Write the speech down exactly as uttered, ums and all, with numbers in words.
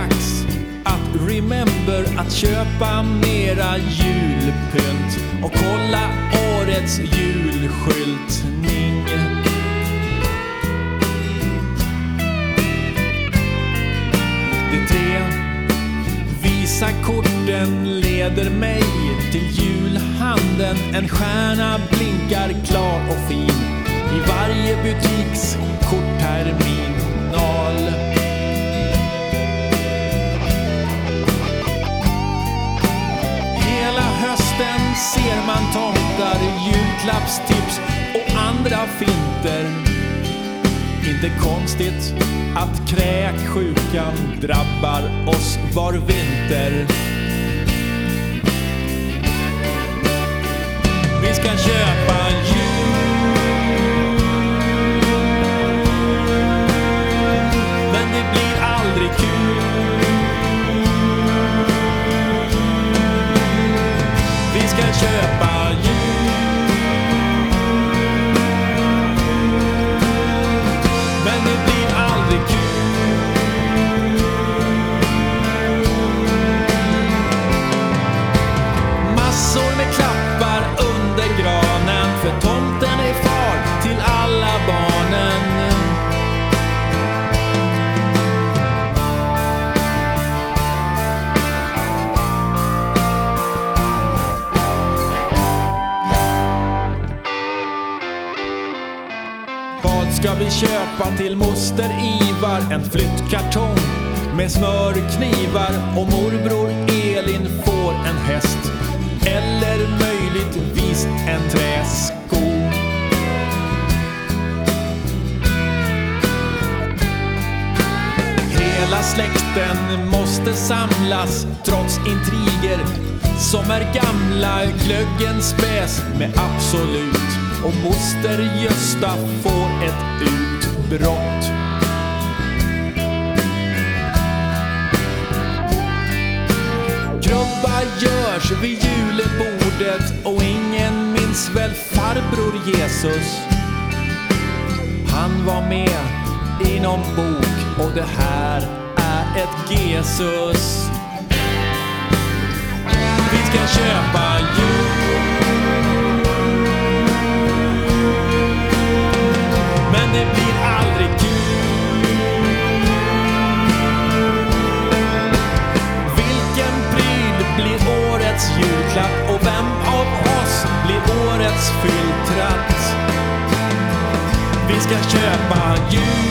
dags att remember att köpa mera julpynt och kolla årets julskyltning. De tre Visakorten leder mig till julhandeln. En stjärna blinkar klar och fin i varje butiks kortterminal. Hela hösten ser man tomtar, julklappstips och andra finter. Inte konstigt att kräksjukan drabbar oss var vinter. Vi ska köpa jul, men det blir aldrig kul. Vi ska köpa jul, men det blir aldrig kul. Massor med klappar under granen, för tomten är far till alla barnen. Vad ska vi köpa till moster Ivar? En flyttkartong med smörknivar, och morbror Elin får en häst, eller möjligtvis en träsko. Hela släkten måste samlas trots intriger som är gamla. Glöggen späs med Absolut och moster Gösta får ett utbrott. Krubba görs vid julebordet och ingen minns väl farbror Jesus. Han var med i någon bok och det här är ett Jesus. Vi ska köpa jul, men det blir aldrig kul. Vilken pryl blir årets julklapp och vem av oss blir årets fylltratt? Vi ska köpa jul,